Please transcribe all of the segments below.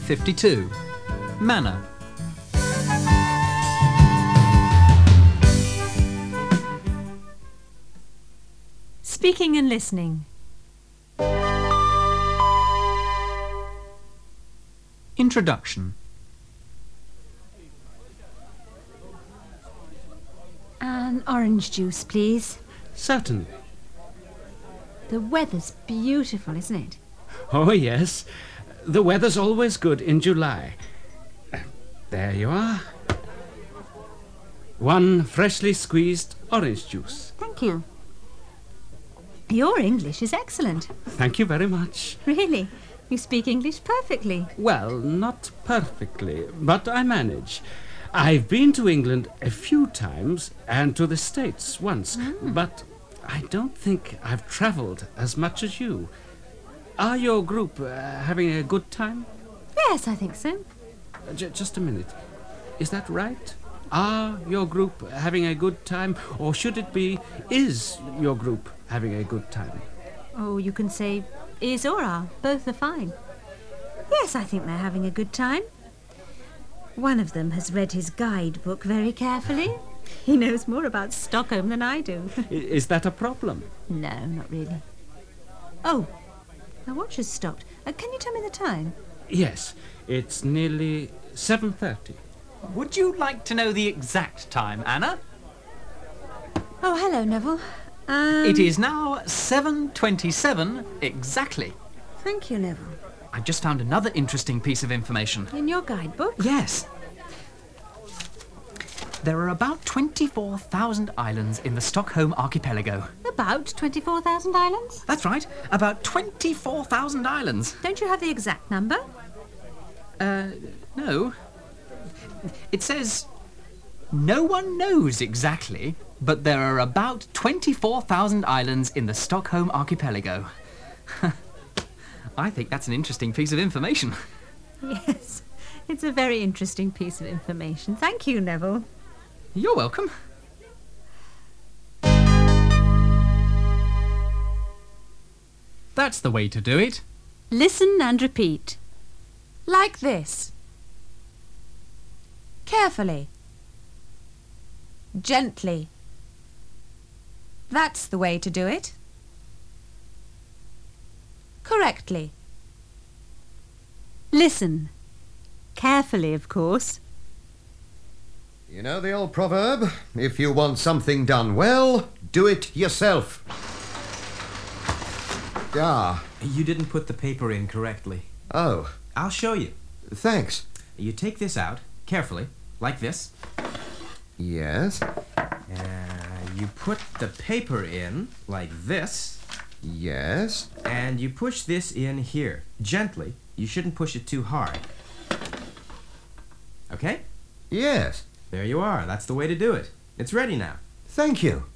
52. Manner. Speaking and listening. Introduction. An orange juice, please. Certainly. The weather's beautiful, isn't it? Oh, yes. The weather's always good in July. There you are. One freshly squeezed orange juice. Thank you. Your English is excellent. Thank you very much. Really, you speak English perfectly. Well, not perfectly, but I manage. I've been to England a few times and to the States once, but I don't think I've travelled as much as you. Are your group having a good time? Yes, I think so. Just a minute. Is that right? Are your group having a good time, or should it be, is your group having a good time? Oh, you can say is or are. Both are fine. Yes, I think they're having a good time. One of them has read his guidebook very carefully. He knows more about Stockholm than I do. Is that a problem? No, not really. Oh, my watch has stopped. Can you tell me the time? Yes, it's nearly 7:30. Would you like to know the exact time, Anna? Oh, hello, Neville. It is now 7:27 exactly. Thank you, Neville. I just found another interesting piece of information. In your guidebook? Yes. There are about 24,000 islands in the Stockholm archipelago. About 24,000 islands? That's right, about 24,000 islands. Don't you have the exact number? No. It says, no one knows exactly, but there are about 24,000 islands in the Stockholm archipelago. I think that's an interesting piece of information. Yes, it's a very interesting piece of information. Thank you, Neville. You're welcome. That's the way to do it. Listen and repeat. Like this. Carefully. Gently. That's the way to do it. Correctly. Listen. Carefully, of course. You know the old proverb, if you want something done well, do it yourself. Ah. You didn't put the paper in correctly. Oh. I'll show you. Thanks. You take this out, carefully, like this. Yes. You put the paper in, like this. Yes. And you push this in here, gently. You shouldn't push it too hard. Okay? Yes. There you are. That's the way to do it. It's ready now. Thank you.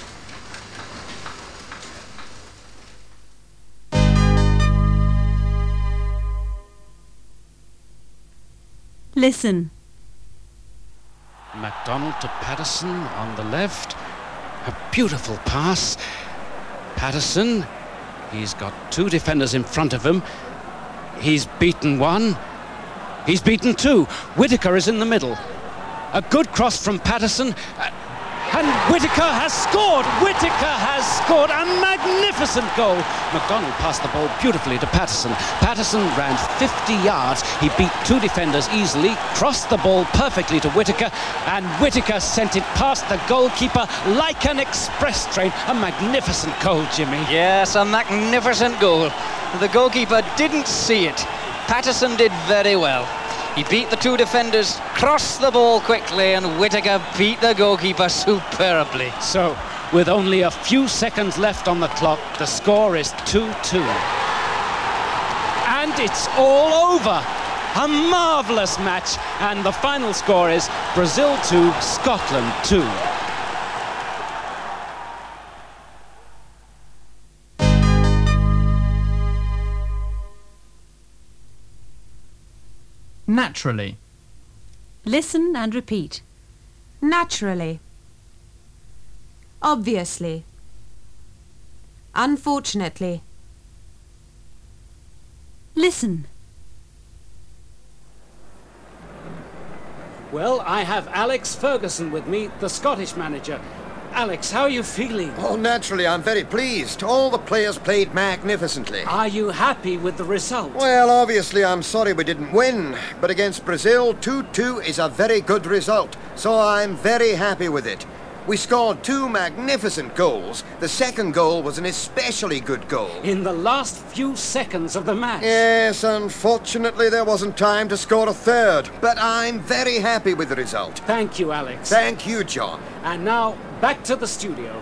Listen. MacDonald to Patterson on the left. A beautiful pass. Patterson, he's got two defenders in front of him. He's beaten one. He's beaten two. Whittaker is in the middle. A good cross from Patterson. And Whittaker has scored! Whittaker has scored a magnificent goal! MacDonald passed the ball beautifully to Patterson. Patterson ran 50 yards. He beat two defenders easily, crossed the ball perfectly to Whittaker, and Whittaker sent it past the goalkeeper like an express train. A magnificent goal, Jimmy. Yes, a magnificent goal. The goalkeeper didn't see it. Patterson did very well. He beat the two defenders, crossed the ball quickly, and Whittaker beat the goalkeeper superbly. So, with only a few seconds left on the clock, the score is 2-2. And it's all over. A marvellous match. And the final score is Brazil 2, Scotland 2. Naturally. Listen and repeat. Naturally. Obviously. Unfortunately. Listen. Well, I have Alex Ferguson with me, the Scottish manager. Alex, how are you feeling? Oh, naturally, I'm very pleased. All the players played magnificently. Are you happy with the result? Well, obviously, I'm sorry we didn't win, but against Brazil, 2-2 is a very good result, so I'm very happy with it. We scored 2 magnificent goals. The second goal was an especially good goal. In the last few seconds of the match. Yes, unfortunately, there wasn't time to score a third, but I'm very happy with the result. Thank you, Alex. Thank you, John. And now, back to the studio.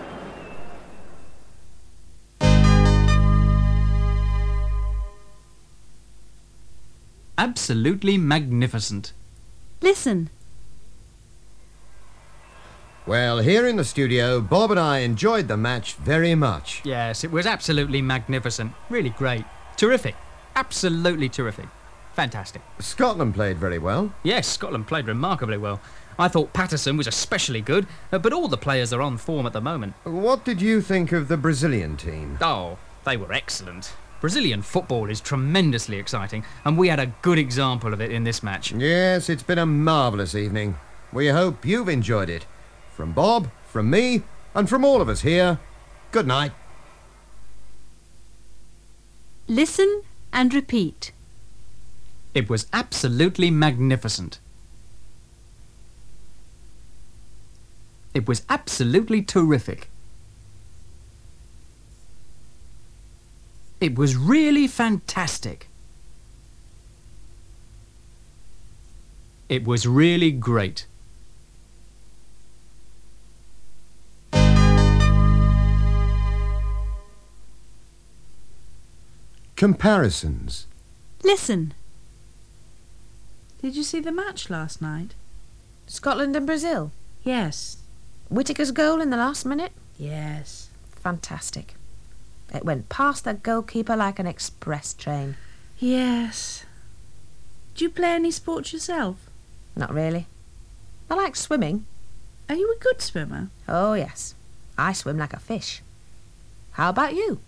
Absolutely magnificent. Listen. Well, here in the studio, Bob and I enjoyed the match very much. Yes, it was absolutely magnificent. Really great. Terrific. Absolutely terrific. Fantastic. Scotland played very well. Yes, Scotland played remarkably well. I thought Patterson was especially good, but all the players are on form at the moment. What did you think of the Brazilian team? Oh, they were excellent. Brazilian football is tremendously exciting, and we had a good example of it in this match. Yes, it's been a marvellous evening. We hope you've enjoyed it. From Bob, from me, and from all of us here, good night. Listen and repeat. It was absolutely magnificent. It was absolutely terrific. It was really fantastic. It was really great. Comparisons. Listen. Did you see the match last night? Scotland and Brazil? Yes. Whittaker's goal in the last minute? Yes. Fantastic. It went past the goalkeeper like an express train. Yes. Do you play any sports yourself? Not really. I like swimming. Are you a good swimmer? Oh, yes. I swim like a fish. How about you?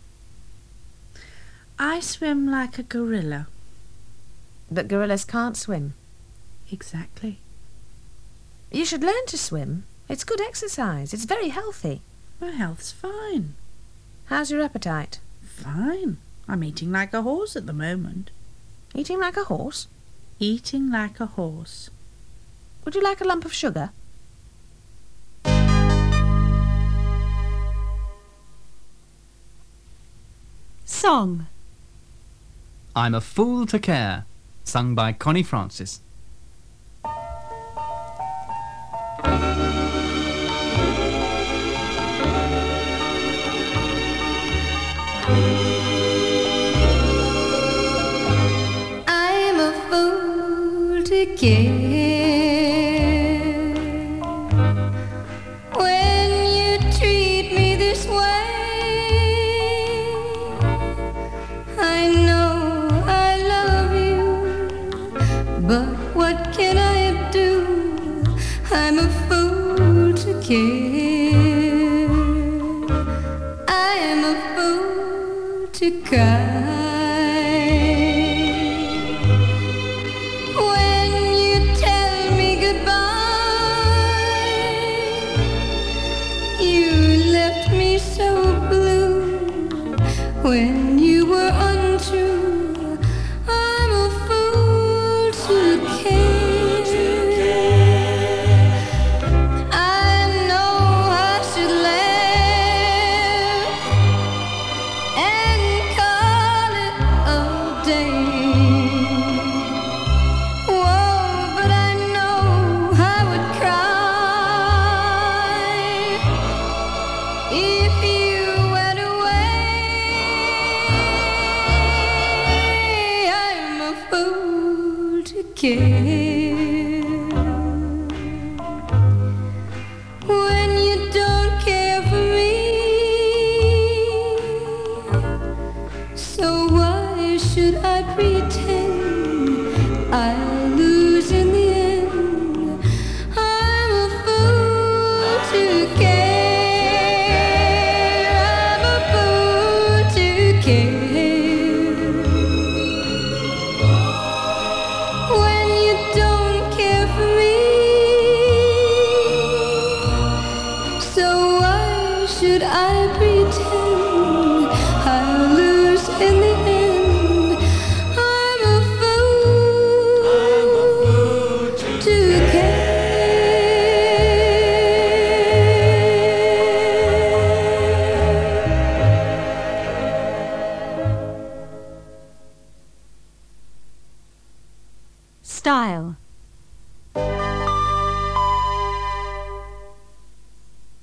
I swim like a gorilla. But gorillas can't swim. Exactly. You should learn to swim. It's good exercise. It's very healthy. My health's fine. How's your appetite? Fine. I'm eating like a horse at the moment. Eating like a horse? Eating like a horse. Would you like a lump of sugar? Song. I'm a Fool to Care, sung by Connie Francis. I'm a fool to care when you treat me this way. I know I love you, but what can I do? I'm a fool to care. I am a fool to cry. When you were untrue, I'm a fool to care. I know I should laugh and call it a day. Whoa, but I know I would cry if you went away.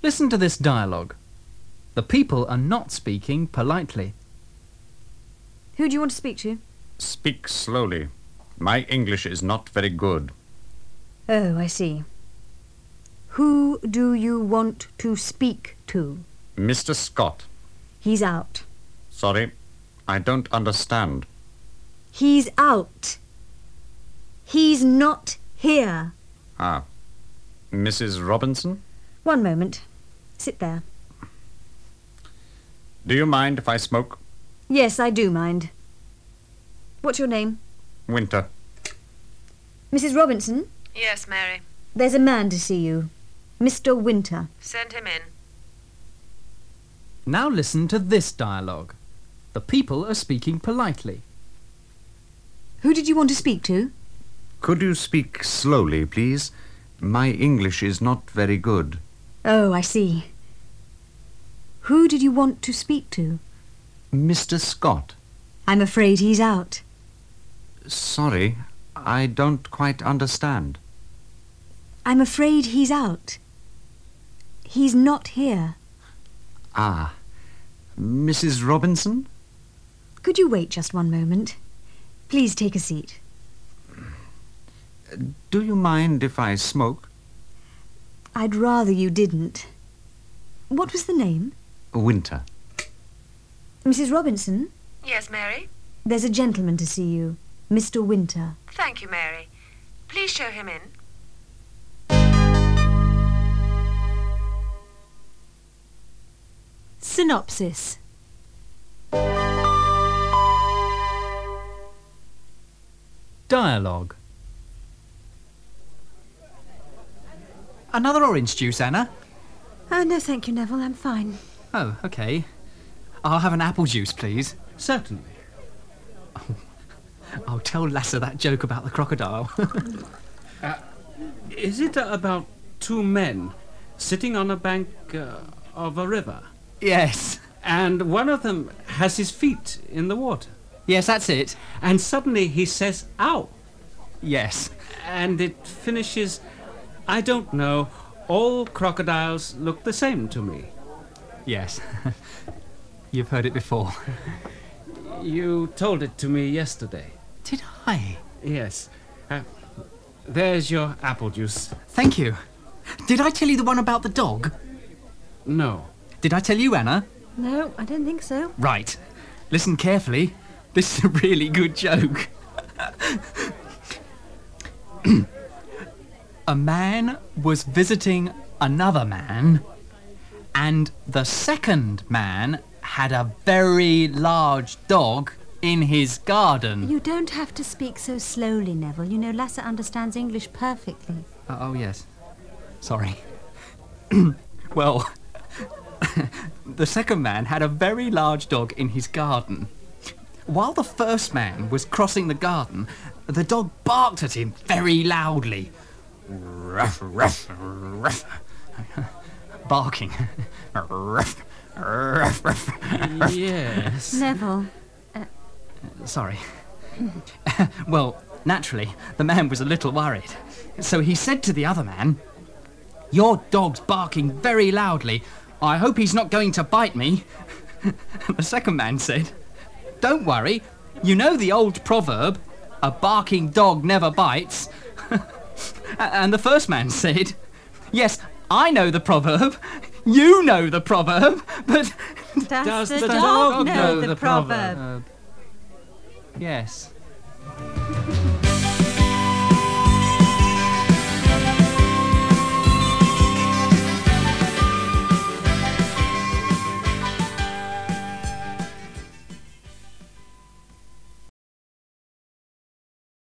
Listen to this dialogue. The people are not speaking politely. Who do you want to speak to? Speak slowly. My English is not very good. Oh, I see. Who do you want to speak to? Mr. Scott. He's out. Sorry, I don't understand. He's out. He's not here. Ah. Mrs. Robinson? One moment. Sit there. Do you mind if I smoke? Yes, I do mind. What's your name? Winter. Mrs. Robinson? Yes, Mary. There's a man to see you. Mr. Winter. Send him in. Now listen to this dialogue. The people are speaking politely. Who did you want to speak to? Could you speak slowly, please? My English is not very good. Oh, I see. Who did you want to speak to? Mr. Scott. I'm afraid he's out. Sorry, I don't quite understand. I'm afraid he's out. He's not here. Ah. Mrs. Robinson? Could you wait just one moment? Please take a seat. Do you mind if I smoke? I'd rather you didn't. What was the name? Winter. Mrs. Robinson? Yes, Mary? There's a gentleman to see you. Mr. Winter. Thank you, Mary. Please show him in. Synopsis. Dialogue. Another orange juice, Anna? No, thank you, Neville. I'm fine. Oh, OK. I'll have an apple juice, please. Certainly. I'll tell Lasse that joke about the crocodile. Is it about two men sitting on a bank of a river? Yes. And one of them has his feet in the water. Yes, that's it. And suddenly he says, ow. Yes. And it finishes, I don't know, all crocodiles look the same to me. Yes. You've heard it before. You told it to me yesterday. Did I? Yes. There's your apple juice. Thank you. Did I tell you the one about the dog? No. Did I tell you, Anna? No, I don't think so. Right. Listen carefully. This is a really good joke. A man was visiting another man, and the second man had a very large dog in his garden. You don't have to speak so slowly, Neville. You know Lasse understands English perfectly. Oh, yes. Sorry. Well, the second man had a very large dog in his garden. While the first man was crossing the garden, the dog barked at him very loudly. Ruff, ruff, ruff. Barking. Ruff, ruff, ruff. Yes. Neville. Sorry. Well, naturally, the man was a little worried. So he said to the other man, "Your dog's barking very loudly. I hope he's not going to bite me." The second man said, "Don't worry. You know the old proverb, a barking dog never bites." And the first man said, "Yes, I know the proverb. You know the proverb, but..." Does the dog know the proverb? Yes.